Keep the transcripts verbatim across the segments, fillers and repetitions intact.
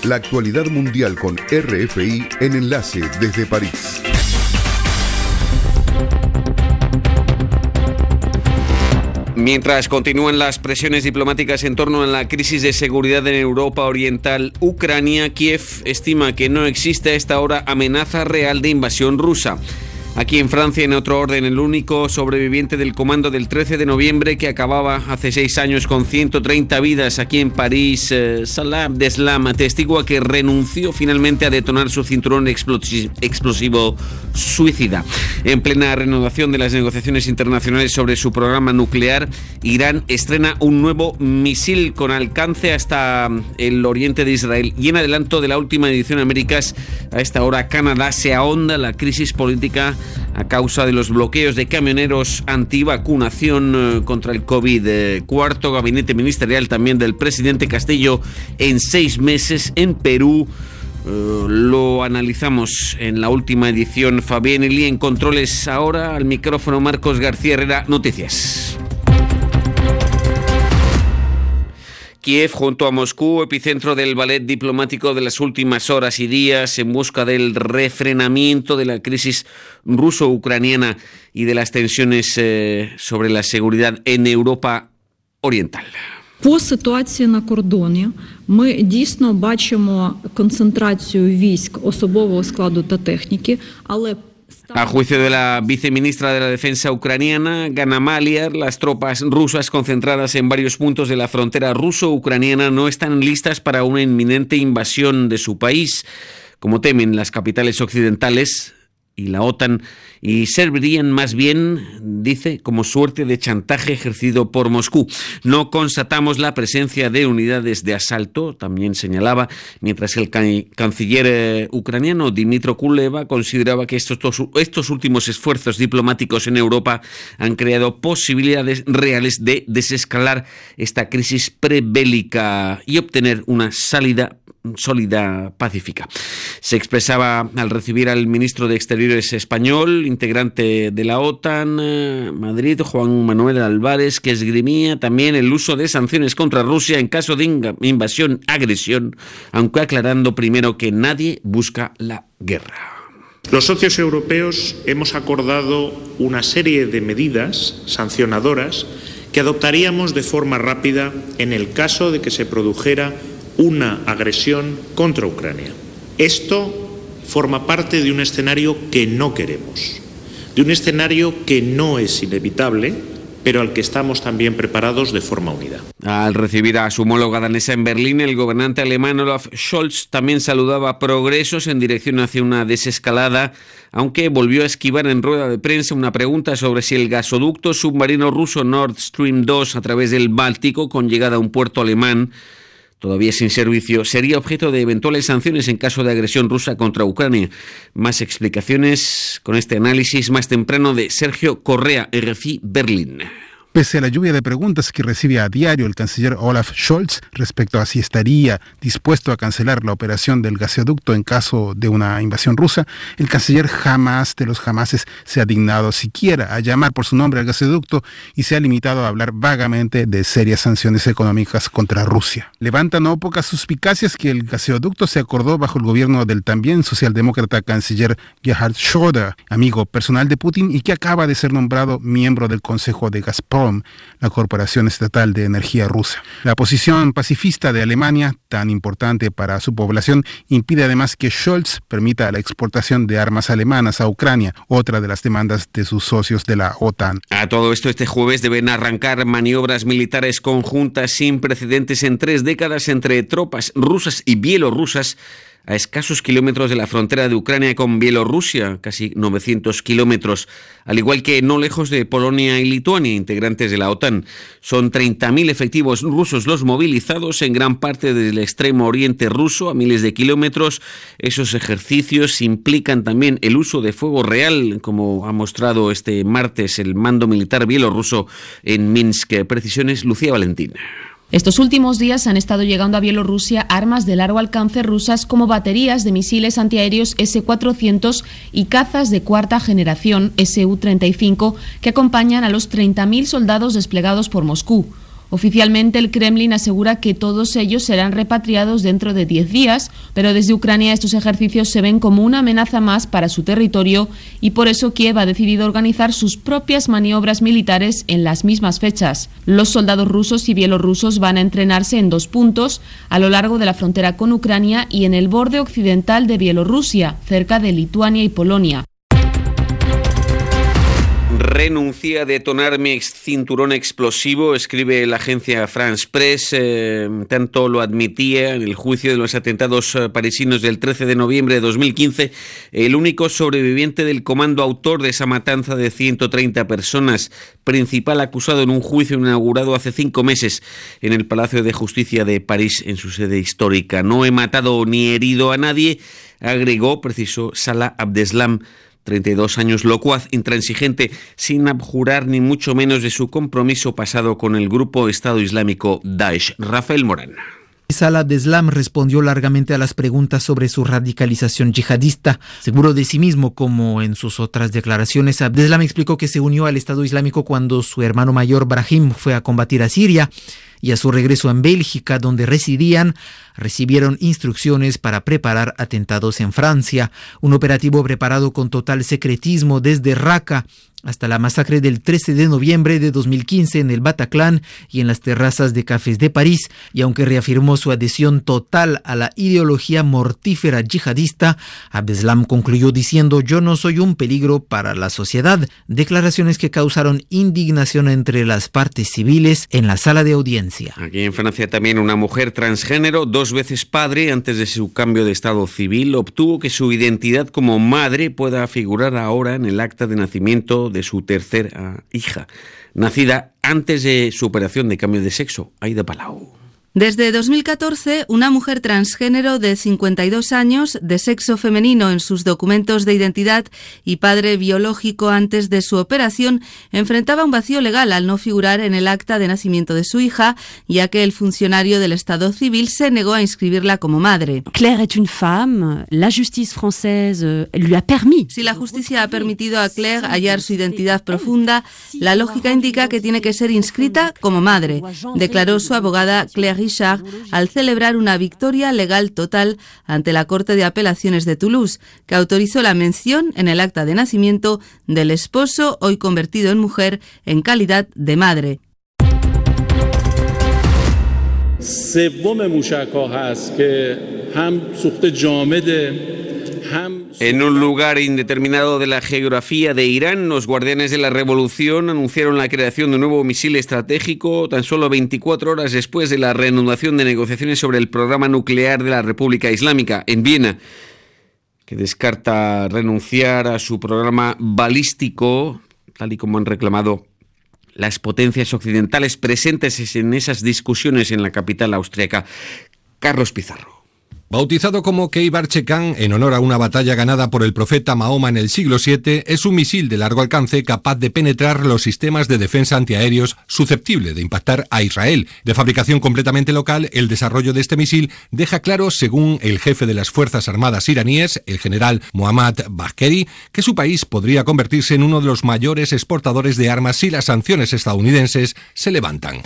La actualidad mundial con R F I en Enlace desde París. Mientras continúan las presiones diplomáticas en torno a la crisis de seguridad en Europa Oriental, Ucrania, Kiev estima que no existe a esta hora amenaza real de invasión rusa. Aquí en Francia, en otro orden, el único sobreviviente del comando del trece de noviembre que acababa hace seis años con ciento treinta vidas aquí en París, eh, Salah Abdeslam, atestigua que renunció finalmente a detonar su cinturón explosi- explosivo suicida. En plena reanudación de las negociaciones internacionales sobre su programa nuclear, Irán estrena un nuevo misil con alcance hasta el oriente de Israel. Y en adelanto de la última edición Américas, a esta hora Canadá se ahonda la crisis política a causa de los bloqueos de camioneros antivacunación eh, contra el COVID. Eh, cuarto gabinete ministerial también del presidente Castillo en seis meses en Perú. Uh, lo analizamos en la última edición. Fabián Elí en controles, ahora al micrófono Marcos García Herrera. Noticias. Kiev, junto a Moscú, epicentro del ballet diplomático de las últimas horas y días en busca del refrenamiento de la crisis ruso-ucraniana y de las tensiones eh, sobre la seguridad en Europa Oriental. По ситуації на кордоні ми дійсно бачимо концентрацію військ особового складу та техніки, але A juicio de la viceministra de la Defensa ucraniana, Gana Maliar, las tropas rusas concentradas en varios puntos de la frontera ruso-ucraniana no están listas para una inminente invasión de su país, como temen las capitales occidentales y la OTAN, y servirían más bien, dice, como suerte de chantaje ejercido por Moscú. No constatamos la presencia de unidades de asalto, también señalaba, mientras el can- canciller eh, ucraniano Dmytro Kuleba consideraba que estos, estos últimos esfuerzos diplomáticos en Europa han creado posibilidades reales de desescalar esta crisis prebélica y obtener una salida sólida pacífica. Se expresaba al recibir al ministro de Exteriores español, integrante de la OTAN, eh, Madrid, Juan Manuel Álvarez, que esgrimía también el uso de sanciones contra Rusia en caso de inga- invasión, agresión, aunque aclarando primero que nadie busca la guerra. Los socios europeos hemos acordado una serie de medidas sancionadoras que adoptaríamos de forma rápida en el caso de que se produjera una agresión contra Ucrania. Esto forma parte de un escenario que no queremos, de un escenario que no es inevitable, pero al que estamos también preparados de forma unida. Al recibir a su homóloga danesa en Berlín, el gobernante alemán Olaf Scholz también saludaba progresos en dirección hacia una desescalada, aunque volvió a esquivar en rueda de prensa una pregunta sobre si el gasoducto submarino ruso Nord Stream dos a través del Báltico, con llegada a un puerto alemán, todavía sin servicio, sería objeto de eventuales sanciones en caso de agresión rusa contra Ucrania. Más explicaciones con este análisis más temprano de Sergio Correa, R F I Berlín. Pese a la lluvia de preguntas que recibe a diario el canciller Olaf Scholz respecto a si estaría dispuesto a cancelar la operación del gasoducto en caso de una invasión rusa, el canciller jamás de los jamases se ha dignado siquiera a llamar por su nombre al gasoducto y se ha limitado a hablar vagamente de serias sanciones económicas contra Rusia. Levanta no pocas suspicacias que el gasoducto se acordó bajo el gobierno del también socialdemócrata canciller Gerhard Schröder, amigo personal de Putin y que acaba de ser nombrado miembro del Consejo de Gazprom, la corporación estatal de energía rusa. La posición pacifista de Alemania, tan importante para su población, impide además que Scholz permita la exportación de armas alemanas a Ucrania, otra de las demandas de sus socios de la OTAN. A todo esto, este jueves deben arrancar maniobras militares conjuntas sin precedentes en tres décadas entre tropas rusas y bielorrusas a escasos kilómetros de la frontera de Ucrania con Bielorrusia, casi novecientos kilómetros, al igual que no lejos de Polonia y Lituania, integrantes de la OTAN. Son treinta mil efectivos rusos los movilizados, en gran parte del extremo oriente ruso, a miles de kilómetros. Esos ejercicios implican también el uso de fuego real, como ha mostrado este martes el mando militar bielorruso en Minsk. Precisiones, Lucía Valentín. Estos últimos días han estado llegando a Bielorrusia armas de largo alcance rusas como baterías de misiles antiaéreos ese cuatrocientos y cazas de cuarta generación ese u treinta y cinco que acompañan a los treinta mil soldados desplegados por Moscú. Oficialmente, el Kremlin asegura que todos ellos serán repatriados dentro de diez días, pero desde Ucrania estos ejercicios se ven como una amenaza más para su territorio y por eso Kiev ha decidido organizar sus propias maniobras militares en las mismas fechas. Los soldados rusos y bielorrusos van a entrenarse en dos puntos, a lo largo de la frontera con Ucrania y en el borde occidental de Bielorrusia, cerca de Lituania y Polonia. Renuncia a detonar mi cinturón explosivo, escribe la agencia France Press. Eh, tanto lo admitía en el juicio de los atentados parisinos del trece de noviembre de dos mil quince, el único sobreviviente del comando autor de esa matanza de ciento treinta personas, principal acusado en un juicio inaugurado hace cinco meses en el Palacio de Justicia de París, en su sede histórica. No he matado ni herido a nadie, agregó, precisó Salah Abdeslam, treinta y dos años, locuaz, intransigente, sin abjurar ni mucho menos de su compromiso pasado con el grupo Estado Islámico Daesh. Rafael Morán. Salah Abdeslam respondió largamente a las preguntas sobre su radicalización yihadista. Seguro de sí mismo, como en sus otras declaraciones, Abdeslam explicó que se unió al Estado Islámico cuando su hermano mayor Brahim fue a combatir a Siria, y a su regreso en Bélgica, donde residían, recibieron instrucciones para preparar atentados en Francia, un operativo preparado con total secretismo desde Raqqa hasta la masacre del trece de noviembre de dos mil quince en el Bataclan y en las terrazas de cafés de París, y aunque reafirmó su adhesión total a la ideología mortífera yihadista, Abdeslam concluyó diciendo: «Yo no soy un peligro para la sociedad», declaraciones que causaron indignación entre las partes civiles en la sala de audiencia. Aquí en Francia también una mujer transgénero, dos veces padre antes de su cambio de estado civil, obtuvo que su identidad como madre pueda figurar ahora en el acta de nacimiento de su tercera hija, nacida antes de su operación de cambio de sexo. Aida Palau. Desde dos mil catorce, una mujer transgénero de cincuenta y dos años, de sexo femenino en sus documentos de identidad y padre biológico antes de su operación, enfrentaba un vacío legal al no figurar en el acta de nacimiento de su hija, ya que el funcionario del Estado civil se negó a inscribirla como madre. Claire est une femme, la justice française lui a permis. Si la justicia ha permitido a Claire hallar su identidad profunda, la lógica indica que tiene que ser inscrita como madre, declaró su abogada Claire Richard al celebrar una victoria legal total ante la Corte de Apelaciones de Toulouse, que autorizó la mención en el acta de nacimiento del esposo, hoy convertido en mujer, en calidad de madre. En un lugar indeterminado de la geografía de Irán, los guardianes de la revolución anunciaron la creación de un nuevo misil estratégico tan solo veinticuatro horas después de la reanudación de negociaciones sobre el programa nuclear de la República Islámica en Viena, que descarta renunciar a su programa balístico, tal y como han reclamado las potencias occidentales presentes en esas discusiones en la capital austríaca. Carlos Pizarro. Bautizado como Kheibar Chekan en honor a una batalla ganada por el profeta Mahoma en el siglo siete, es un misil de largo alcance capaz de penetrar los sistemas de defensa antiaéreos, susceptible de impactar a Israel. De fabricación completamente local, el desarrollo de este misil deja claro, según el jefe de las Fuerzas Armadas iraníes, el general Mohammad Bagheri, que su país podría convertirse en uno de los mayores exportadores de armas si las sanciones estadounidenses se levantan.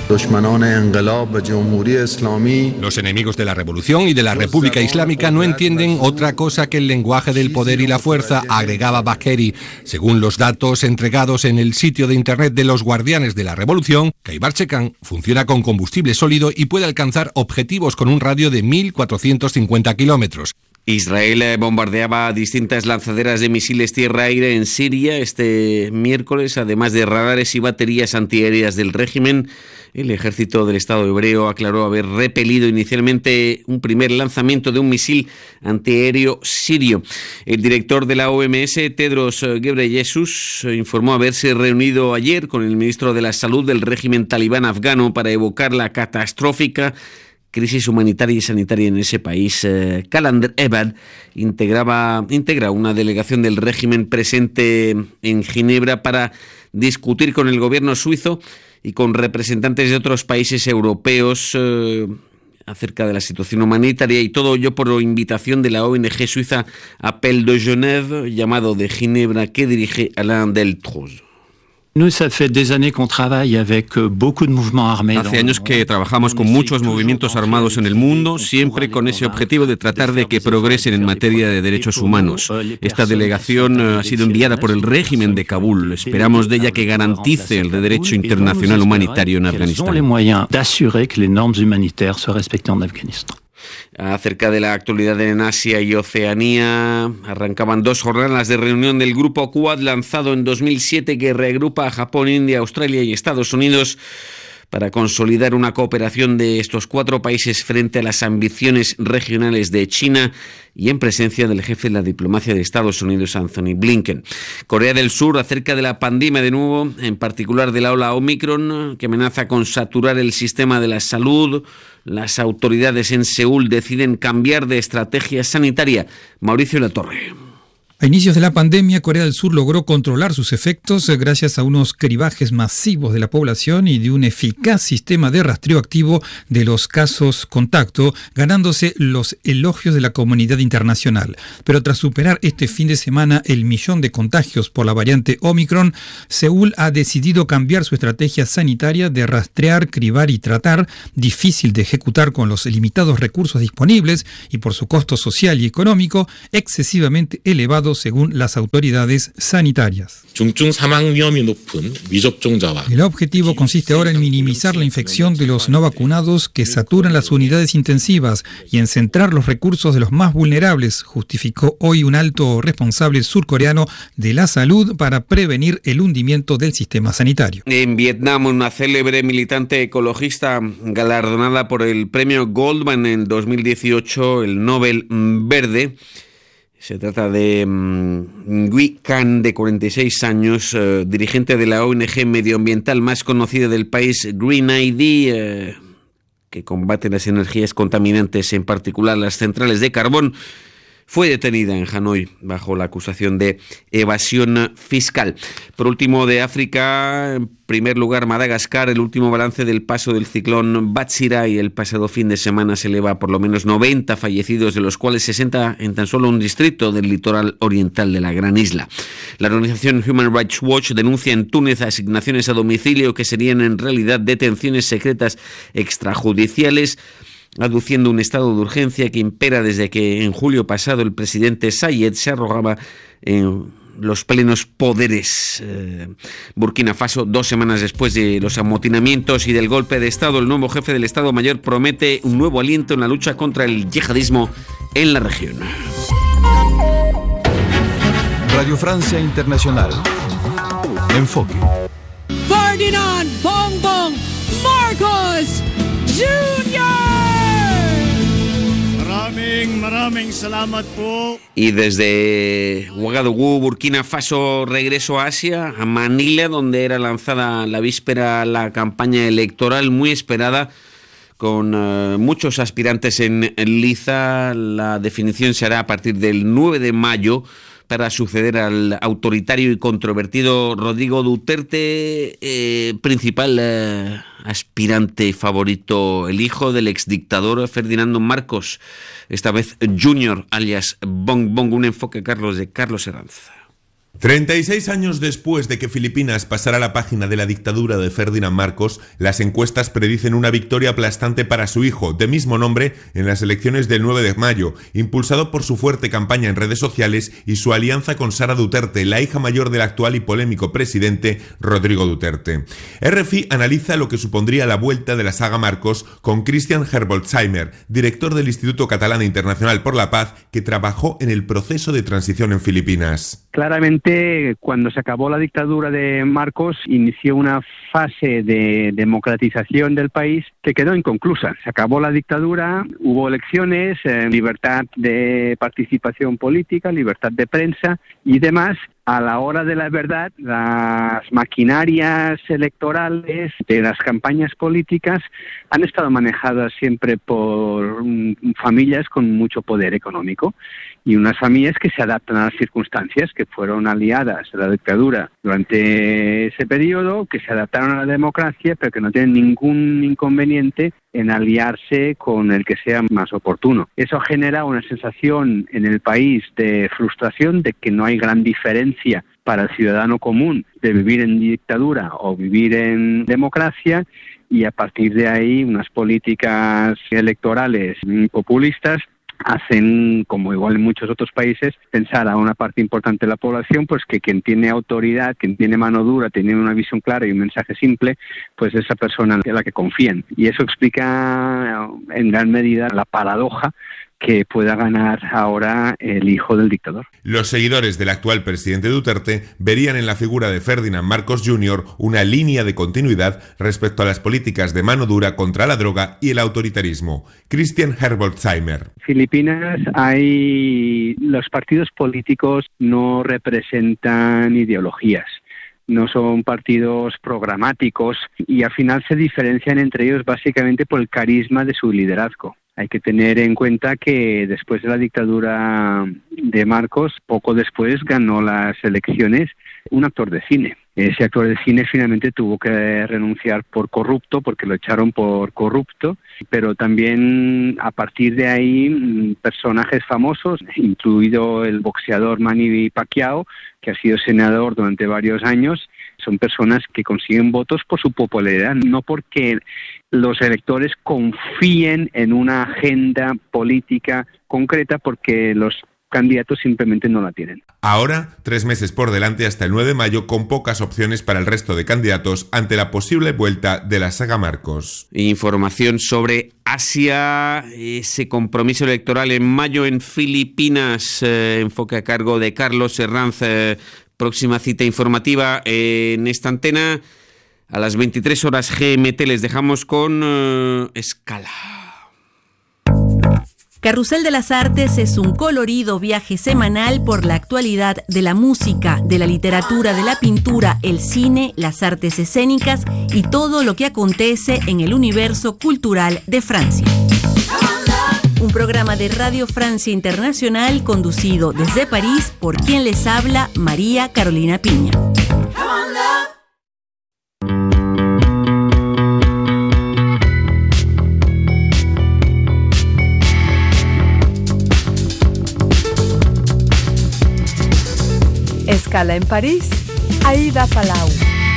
Los enemigos de la revolución y de la República Islámica no entienden otra cosa que el lenguaje del poder y la fuerza, agregaba Bagheri. Según los datos entregados en el sitio de internet de los guardianes de la revolución, Kheibar Chekan funciona con combustible sólido y puede alcanzar objetivos con un radio de mil cuatrocientos cincuenta kilómetros. Israel bombardeaba distintas lanzaderas de misiles tierra-aire en Siria este miércoles, además de radares y baterías antiaéreas del régimen. El ejército del Estado hebreo aclaró haber repelido inicialmente un primer lanzamiento de un misil antiaéreo sirio. El director de la O M S, Tedros Ghebreyesus, informó haberse reunido ayer con el ministro de la Salud del régimen talibán afgano para evocar la catastrófica crisis humanitaria y sanitaria en ese país. Eh, Kalander Ebad integraba, integra una delegación del régimen presente en Ginebra para discutir con el gobierno suizo y con representantes de otros países europeos eh, acerca de la situación humanitaria, y todo ello por invitación de la O N G suiza Appel de Genève, llamado de Ginebra, que dirige Alain Deltroz. Hace años que trabajamos con muchos movimientos armados en el mundo, siempre con ese objetivo de tratar de que progresen en materia de derechos humanos. Esta delegación ha sido enviada por el régimen de Kabul. Esperamos de ella que garantice el derecho internacional humanitario en Afganistán. Acerca de la actualidad en Asia y Oceanía, arrancaban dos jornadas de reunión del Grupo Quad, lanzado en dos mil siete, que reagrupa a Japón, India, Australia y Estados Unidos para consolidar una cooperación de estos cuatro países frente a las ambiciones regionales de China y en presencia del jefe de la diplomacia de Estados Unidos, Anthony Blinken. Corea del Sur, acerca de la pandemia de nuevo, en particular de la ola Omicron, que amenaza con saturar el sistema de la salud. Las autoridades en Seúl deciden cambiar de estrategia sanitaria. Mauricio Latorre. A inicios de la pandemia, Corea del Sur logró controlar sus efectos gracias a unos cribajes masivos de la población y de un eficaz sistema de rastreo activo de los casos contacto, ganándose los elogios de la comunidad internacional. Pero tras superar este fin de semana el millón de contagios por la variante Omicron, Seúl ha decidido cambiar su estrategia sanitaria de rastrear, cribar y tratar, difícil de ejecutar con los limitados recursos disponibles y por su costo social y económico excesivamente elevado según las autoridades sanitarias. El objetivo consiste ahora en minimizar la infección de los no vacunados que saturan las unidades intensivas y en centrar los recursos de los más vulnerables, justificó hoy un alto responsable surcoreano de la salud para prevenir el hundimiento del sistema sanitario. En Vietnam, una célebre militante ecologista galardonada por el premio Goldman en dos mil dieciocho, el Nobel Verde. Se trata de um, Nguyen Can, de cuarenta y seis años, eh, dirigente de la O N G medioambiental más conocida del país, Green I D, eh, que combate las energías contaminantes, en particular las centrales de carbón. Fue detenida en Hanoi bajo la acusación de evasión fiscal. Por último, de África, en primer lugar Madagascar, el último balance del paso del ciclón Batsirai el pasado fin de semana se eleva a por lo menos noventa fallecidos, de los cuales sesenta en tan solo un distrito del litoral oriental de la gran isla. La organización Human Rights Watch denuncia en Túnez asignaciones a domicilio que serían en realidad detenciones secretas extrajudiciales, aduciendo un estado de urgencia que impera desde que en julio pasado el presidente Sayed se arrogaba en los plenos poderes. Eh, Burkina Faso, dos semanas después de los amotinamientos y del golpe de Estado, el nuevo jefe del Estado Mayor promete un nuevo aliento en la lucha contra el yihadismo en la región. Radio Francia Internacional. Enfoque. Ferdinand Bong Bong Marcos junior Maraming maraming salamat po. Y desde Ouagadougou, Burkina Faso, regreso a Asia, a Manila, donde era lanzada la víspera la campaña electoral muy esperada, con uh, muchos aspirantes en, en liza. La definición se hará a partir del nueve de mayo para suceder al autoritario y controvertido Rodrigo Duterte, eh, principal eh, aspirante favorito, el hijo del exdictador Ferdinando Marcos, esta vez Junior, alias Bong Bong. Un enfoque, Carlos, de Carlos Herranz. treinta y seis años después de que Filipinas pasara la página de la dictadura de Ferdinand Marcos, las encuestas predicen una victoria aplastante para su hijo, de mismo nombre, en las elecciones del nueve de mayo, impulsado por su fuerte campaña en redes sociales y su alianza con Sara Duterte, la hija mayor del actual y polémico presidente Rodrigo Duterte. R F I analiza lo que supondría la vuelta de la saga Marcos con Christian Herbolzheimer, director del Instituto Catalán Internacional por la Paz, que trabajó en el proceso de transición en Filipinas. Claramente, cuando se acabó la dictadura de Marcos, inició una fase de democratización del país que quedó inconclusa. Se acabó la dictadura, hubo elecciones, eh, libertad de participación política, libertad de prensa y demás. A la hora de la verdad, las maquinarias electorales de las campañas políticas han estado manejadas siempre por um, familias con mucho poder económico y unas familias que se adaptan a las circunstancias, que fueron aliadas a la dictadura durante ese periodo, que se adaptaron a la democracia, pero que no tienen ningún inconveniente en aliarse con el que sea más oportuno. Eso genera una sensación en el país de frustración, de que no hay gran diferencia para el ciudadano común de vivir en dictadura o vivir en democracia, y a partir de ahí unas políticas electorales populistas hacen, como igual en muchos otros países, pensar a una parte importante de la población pues que quien tiene autoridad, quien tiene mano dura, tiene una visión clara y un mensaje simple, pues esa persona en la que confían. Y eso explica en gran medida la paradoja que pueda ganar ahora el hijo del dictador. Los seguidores del actual presidente Duterte verían en la figura de Ferdinand Marcos junior una línea de continuidad respecto a las políticas de mano dura contra la droga y el autoritarismo. Christian Herbolzheimer. Filipinas, hay los partidos políticos no representan ideologías. No son partidos programáticos y al final se diferencian entre ellos básicamente por el carisma de su liderazgo. Hay que tener en cuenta que después de la dictadura de Marcos, poco después ganó las elecciones un actor de cine. Ese actor de cine finalmente tuvo que renunciar por corrupto, porque lo echaron por corrupto, pero también a partir de ahí personajes famosos, incluido el boxeador Manny Pacquiao, que ha sido senador durante varios años, son personas que consiguen votos por su popularidad, no porque los electores confíen en una agenda política concreta, porque los candidatos simplemente no la tienen. Ahora, tres meses por delante hasta el nueve de mayo, con pocas opciones para el resto de candidatos ante la posible vuelta de la saga Marcos. Información sobre Asia, ese compromiso electoral en mayo en Filipinas, eh, enfoque a cargo de Carlos Herranz. Eh, próxima cita informativa eh, en esta antena a las veintitrés horas G M T. Les dejamos con eh, Escala. Carrusel de las Artes es un colorido viaje semanal por la actualidad de la música, de la literatura, de la pintura, el cine, las artes escénicas y todo lo que acontece en el universo cultural de Francia. Un programa de Radio Francia Internacional conducido desde París por quien les habla, María Carolina Piña. Escala en París, Aida Palau.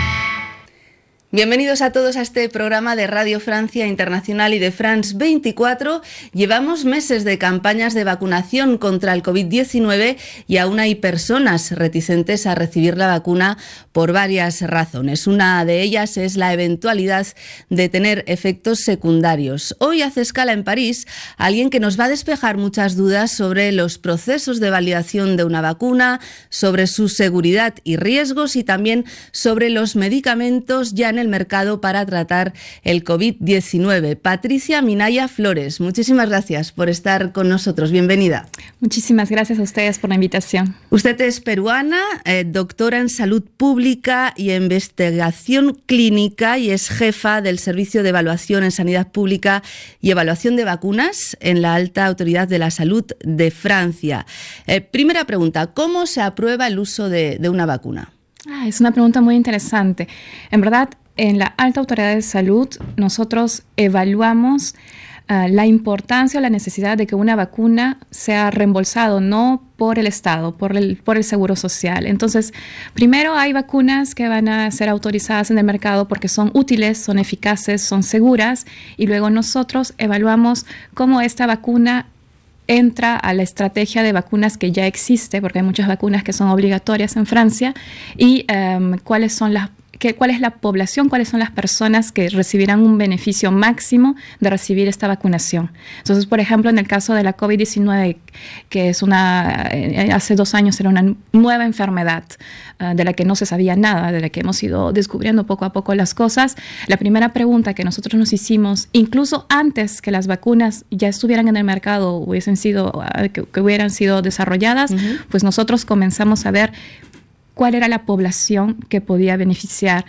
Bienvenidos a todos a este programa de Radio Francia Internacional y de France veinticuatro. Llevamos meses de campañas de vacunación contra el covid diecinueve y aún hay personas reticentes a recibir la vacuna por varias razones. Una de ellas es la eventualidad de tener efectos secundarios. Hoy hace escala en París alguien que nos va a despejar muchas dudas sobre los procesos de validación de una vacuna, sobre su seguridad y riesgos y también sobre los medicamentos ya en el mercado para tratar el covid diecinueve. Patricia Minaya Flores, muchísimas gracias por estar con nosotros. Bienvenida. Muchísimas gracias a ustedes por la invitación. Usted es peruana, eh, doctora en salud pública y investigación clínica y es jefa del Servicio de Evaluación en Sanidad Pública y Evaluación de Vacunas en la Alta Autoridad de la Salud de Francia. Eh, primera pregunta, ¿cómo se aprueba el uso de, de una vacuna? Ah, es una pregunta muy interesante. En verdad, en la Alta Autoridad de Salud nosotros evaluamos uh, la importancia o la necesidad de que una vacuna sea reembolsado, no por el Estado, por el, por el Seguro Social. Entonces, primero hay vacunas que van a ser autorizadas en el mercado porque son útiles, son eficaces, son seguras, y luego nosotros evaluamos cómo esta vacuna entra a la estrategia de vacunas que ya existe, porque hay muchas vacunas que son obligatorias en Francia, y um, cuáles son las Que, cuál es la población, cuáles son las personas que recibirán un beneficio máximo de recibir esta vacunación. Entonces, por ejemplo, en el caso de la covid diecinueve, que es una, hace dos años era una nueva enfermedad uh, de la que no se sabía nada, de la que hemos ido descubriendo poco a poco las cosas, la primera pregunta que nosotros nos hicimos, incluso antes que las vacunas ya estuvieran en el mercado, hubiesen sido, uh, que, que hubieran sido desarrolladas, uh-huh. pues nosotros comenzamos a ver cuál era la población que podía beneficiar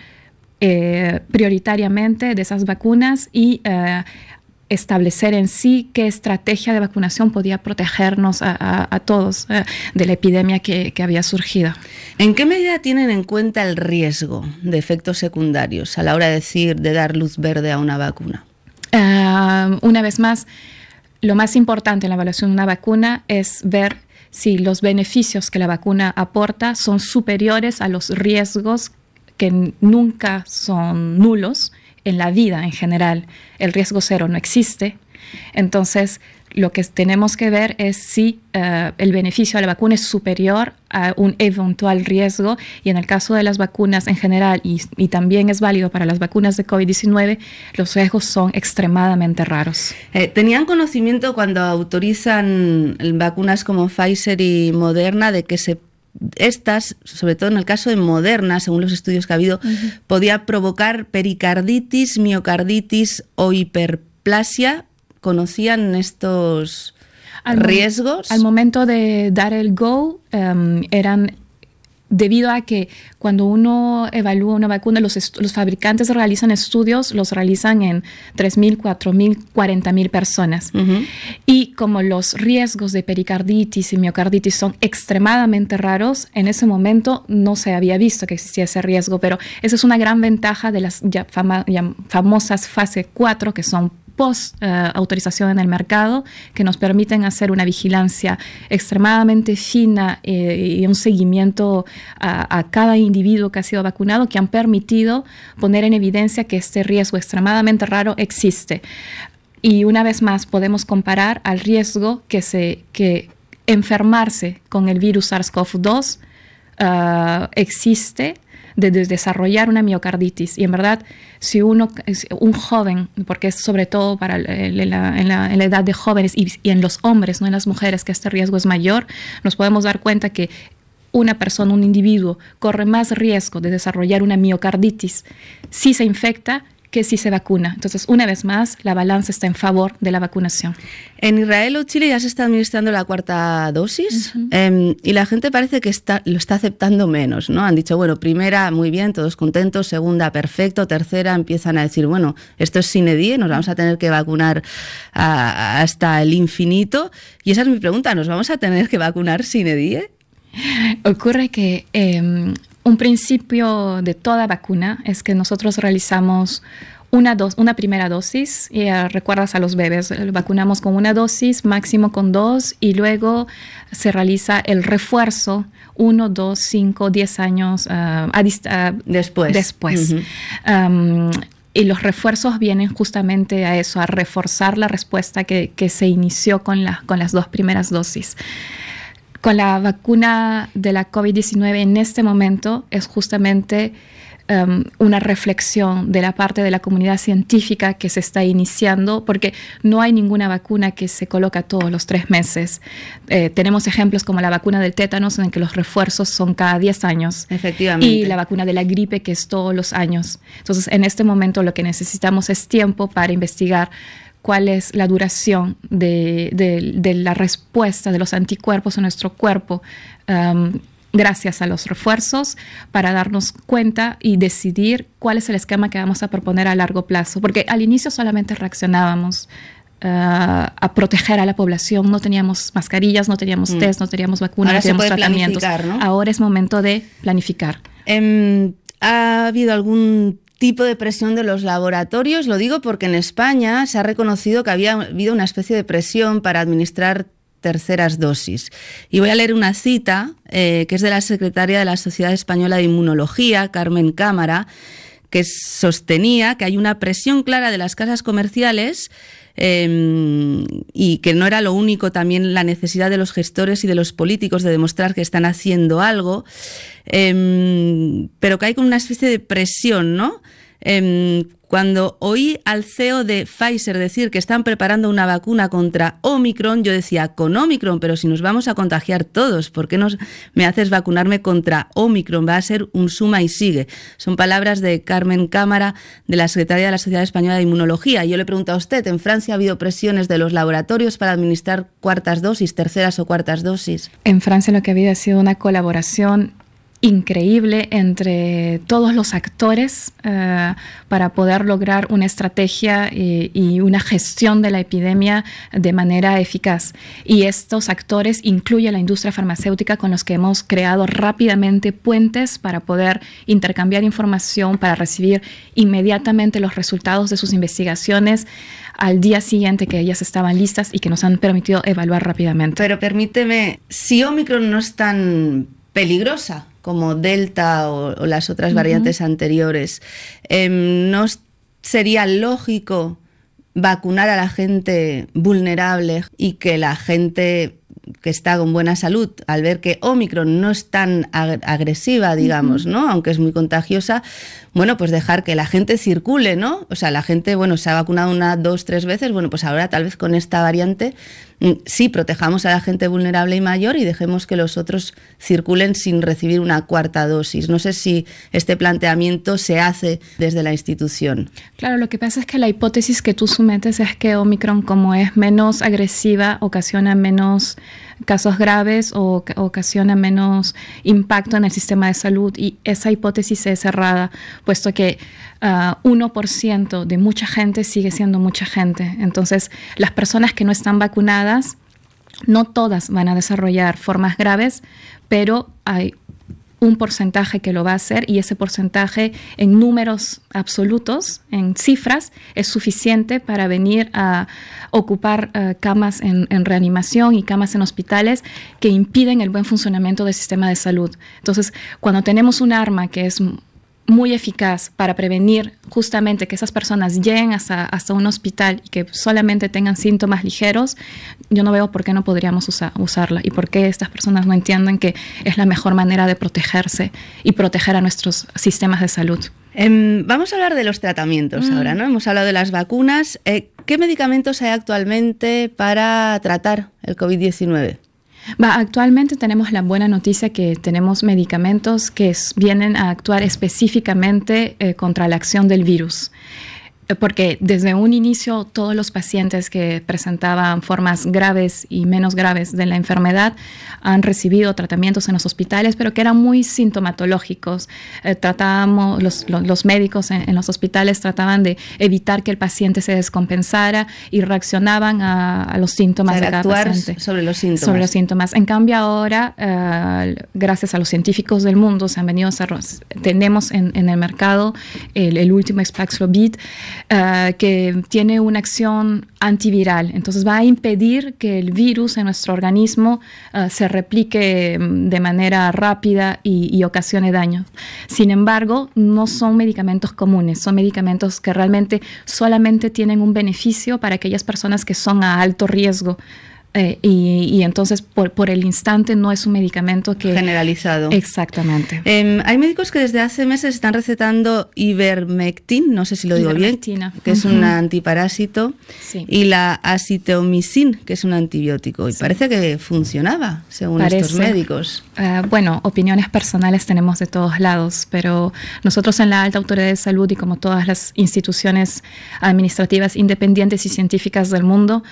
eh, prioritariamente de esas vacunas y eh, establecer en sí qué estrategia de vacunación podía protegernos a, a, a todos eh, de la epidemia que, que había surgido. ¿En qué medida tienen en cuenta el riesgo de efectos secundarios a la hora de decir, de dar luz verde a una vacuna? Uh, una vez más, lo más importante en la evaluación de una vacuna es ver si los beneficios que la vacuna aporta son superiores a los riesgos que nunca son nulos en la vida en general. El riesgo cero no existe. Entonces, lo que tenemos que ver es si uh, el beneficio de la vacuna es superior a un eventual riesgo, y en el caso de las vacunas en general, y, y también es válido para las vacunas de COVID diecinueve, los riesgos son extremadamente raros. Eh, ¿Tenían conocimiento cuando autorizan vacunas como Pfizer y Moderna de que se estas, sobre todo en el caso de Moderna, según los estudios que ha habido, uh-huh. podía provocar pericarditis, miocarditis o hiperplasia? ¿Conocían estos al riesgos? Mo- al momento de dar el go, um, eran debido a que cuando uno evalúa una vacuna, los, est- los fabricantes realizan estudios, los realizan en tres mil, cuatro mil, cuarenta mil personas. Uh-huh. Y como los riesgos de pericarditis y miocarditis son extremadamente raros, en ese momento no se había visto que existía ese riesgo, pero esa es una gran ventaja de las ya fama- ya famosas fase cuatro, que son post uh, autorización en el mercado, que nos permiten hacer una vigilancia extremadamente fina eh, y un seguimiento a, a cada individuo que ha sido vacunado, que han permitido poner en evidencia que este riesgo extremadamente raro existe. Y una vez más podemos comparar al riesgo que, se, que enfermarse con el virus SARS-CoV dos uh, existe de, de desarrollar una miocarditis. Y en verdad, si uno, un joven, porque es sobre todo para en la, en la, en la edad de jóvenes y, y en los hombres, no en las mujeres, que este riesgo es mayor, nos podemos dar cuenta que una persona, un individuo, corre más riesgo de desarrollar una miocarditis si se infecta que si se vacuna. Entonces, una vez más, la balanza está en favor de la vacunación. En Israel o Chile ya se está administrando la cuarta dosis, uh-huh. eh, y la gente parece que está, lo está aceptando menos, ¿no? Han dicho, bueno, primera, muy bien, todos contentos, segunda, perfecto, tercera, empiezan a decir, bueno, esto es sine die, nos vamos a tener que vacunar a, a hasta el infinito. Y esa es mi pregunta, ¿nos vamos a tener que vacunar sine die? Ocurre que eh, un principio de toda vacuna es que nosotros realizamos una, dos, una primera dosis, y uh, recuerdas a los bebés, vacunamos con una dosis, máximo con dos, y luego se realiza el refuerzo uno, dos, cinco, diez años uh, a dist- uh, después. después. Uh-huh. Um, y los refuerzos vienen justamente a eso, a reforzar la respuesta que, que se inició con, la, con las dos primeras dosis. Con la vacuna de la COVID diecinueve en este momento es justamente um, una reflexión de la parte de la comunidad científica que se está iniciando, porque no hay ninguna vacuna que se coloca todos los tres meses. Eh, tenemos ejemplos como la vacuna del tétanos, en que los refuerzos son cada diez años. Efectivamente. Y la vacuna de la gripe, que es todos los años. Entonces, en este momento lo que necesitamos es tiempo para investigar cuál es la duración de, de, de la respuesta de los anticuerpos en nuestro cuerpo um, gracias a los refuerzos, para darnos cuenta y decidir cuál es el esquema que vamos a proponer a largo plazo. Porque al inicio solamente reaccionábamos uh, a proteger a la población, no teníamos mascarillas, no teníamos mm. test, no teníamos vacunas, no teníamos tratamientos. ¿No? Ahora es momento de planificar. Um, ¿Ha habido algún tipo de presión de los laboratorios? Lo digo porque en España se ha reconocido que había habido una especie de presión para administrar terceras dosis. Y voy a leer una cita eh, que es de la secretaria de la Sociedad Española de Inmunología, Carmen Cámara, que sostenía que hay una presión clara de las casas comerciales eh, y que no era lo único, también la necesidad de los gestores y de los políticos de demostrar que están haciendo algo, eh, pero que hay como una especie de presión, ¿no? Eh, cuando oí al C E O de Pfizer decir que están preparando una vacuna contra Omicron, yo decía, con Omicron, pero si nos vamos a contagiar todos, ¿por qué nos, me haces vacunarme contra Omicron? Va a ser un suma y sigue. Son palabras de Carmen Cámara, de la Secretaría de la Sociedad Española de Inmunología. Yo le pregunto a usted, ¿en Francia ha habido presiones de los laboratorios para administrar cuartas dosis, terceras o cuartas dosis? En Francia lo que ha habido ha sido una colaboración increíble entre todos los actores uh, para poder lograr una estrategia y, y una gestión de la epidemia de manera eficaz. Y estos actores incluyen la industria farmacéutica, con los que hemos creado rápidamente puentes para poder intercambiar información, para recibir inmediatamente los resultados de sus investigaciones al día siguiente que ellas estaban listas y que nos han permitido evaluar rápidamente. Pero permíteme, si Omicron no es tan peligrosa como Delta o, o las otras uh-huh. variantes anteriores, eh, ¿no sería lógico vacunar a la gente vulnerable y que la gente que está con buena salud, al ver que Omicron no es tan ag- agresiva, digamos, uh-huh. ¿no? Aunque es muy contagiosa, bueno, pues dejar que la gente circule, ¿no? O sea, la gente, bueno, se ha vacunado una, dos, tres veces, bueno, pues ahora tal vez con esta variante sí protejamos a la gente vulnerable y mayor y dejemos que los otros circulen sin recibir una cuarta dosis. No sé si este planteamiento se hace desde la institución. Claro, lo que pasa es que la hipótesis que tú sometes es que Omicron, como es menos agresiva, ocasiona menos casos graves o ocasiona menos impacto en el sistema de salud, y esa hipótesis es errada, puesto que uh, uno por ciento de mucha gente sigue siendo mucha gente. Entonces, las personas que no están vacunadas, no todas van a desarrollar formas graves, pero hay un porcentaje que lo va a hacer, y ese porcentaje en números absolutos, en cifras, es suficiente para venir a ocupar uh, camas en, en reanimación y camas en hospitales que impiden el buen funcionamiento del sistema de salud. Entonces, cuando tenemos un arma que es muy eficaz para prevenir justamente que esas personas lleguen hasta, hasta un hospital y que solamente tengan síntomas ligeros, yo no veo por qué no podríamos usa, usarla y por qué estas personas no entienden que es la mejor manera de protegerse y proteger a nuestros sistemas de salud. Eh, vamos a hablar de los tratamientos mm. ahora, ¿no? Hemos hablado de las vacunas. Eh, ¿Qué medicamentos hay actualmente para tratar el COVID diecinueve? Va, actualmente tenemos la buena noticia que tenemos medicamentos que es, vienen a actuar específicamente eh, contra la acción del virus. Porque desde un inicio todos los pacientes que presentaban formas graves y menos graves de la enfermedad han recibido tratamientos en los hospitales, pero que eran muy sintomatológicos. Eh, tratábamos, los, los, los médicos en, en los hospitales trataban de evitar que el paciente se descompensara y reaccionaban a, a los síntomas, o sea, de cada actuar paciente. sobre los síntomas. Sobre los síntomas. En cambio ahora, eh, gracias a los científicos del mundo, se han venido a hacer, tenemos en, en el mercado el, el último Paxlovid, Uh, que tiene una acción antiviral, entonces va a impedir que el virus en nuestro organismo uh, se replique de manera rápida y, y ocasione daño. Sin embargo, no son medicamentos comunes, son medicamentos que realmente solamente tienen un beneficio para aquellas personas que son a alto riesgo. Eh, y, y entonces por, por el instante no es un medicamento que... generalizado. Exactamente. Eh, hay médicos que desde hace meses están recetando ivermectin, no sé si lo digo bien, que uh-huh. es un antiparásito, sí. y la azithromicin, que es un antibiótico. Y sí. parece que funcionaba, según parece. estos médicos. Uh, bueno, opiniones personales tenemos de todos lados, pero nosotros en la Alta Autoridad de Salud y como todas las instituciones administrativas independientes y científicas del mundo,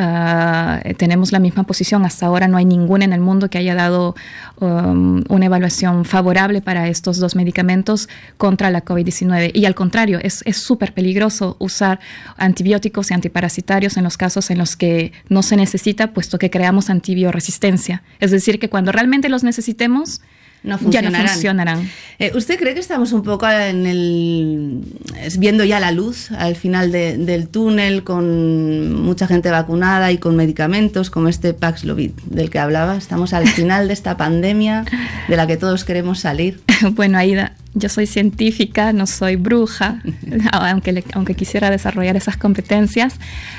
uh, tenemos Tenemos la misma posición. Hasta ahora no hay ninguna en el mundo que haya dado um, una evaluación favorable para estos dos medicamentos contra la COVID diecinueve. Y al contrario, es súper peligroso usar antibióticos y antiparasitarios en los casos en los que no se necesita, puesto que creamos antibioresistencia. Es decir, que cuando realmente los necesitemos, No funcionarán. Ya no funcionarán. Eh, ¿Usted cree que estamos un poco en el viendo ya la luz al final de, del túnel, con mucha gente vacunada y con medicamentos como este Paxlovid del que hablaba? ¿Estamos al final de esta pandemia de la que todos queremos salir? Bueno, Aida, yo soy científica, no soy bruja, aunque, le, aunque quisiera desarrollar esas competencias.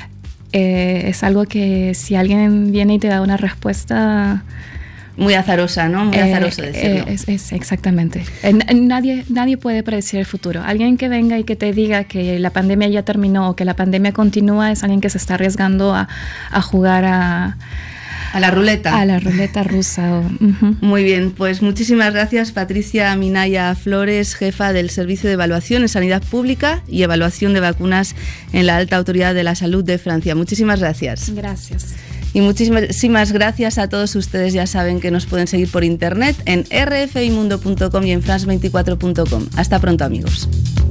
Eh, es algo que si alguien viene y te da una respuesta... Muy azarosa, ¿no? Muy azaroso eh, decirlo. Eh, es, es exactamente. Eh, nadie, nadie puede predecir el futuro. Alguien que venga y que te diga que la pandemia ya terminó o que la pandemia continúa es alguien que se está arriesgando a, a jugar a... A la ruleta. A la ruleta rusa. Uh-huh. Muy bien, pues muchísimas gracias, Patricia Minaya Flores, jefa del Servicio de Evaluación en Sanidad Pública y Evaluación de Vacunas en la Alta Autoridad de la Salud de Francia. Muchísimas gracias. Gracias. Y muchísimas gracias a todos ustedes. Ya saben que nos pueden seguir por internet en r f i mundo punto com y en france veinticuatro punto com. Hasta pronto, amigos.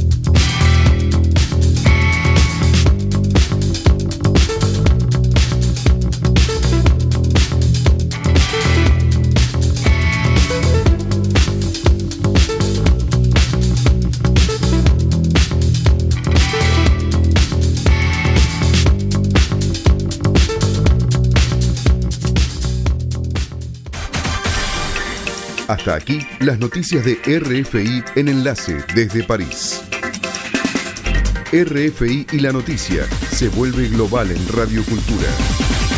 Hasta aquí las noticias de R F I en Enlace desde París. R F I y la noticia se vuelve global en Radio Cultura.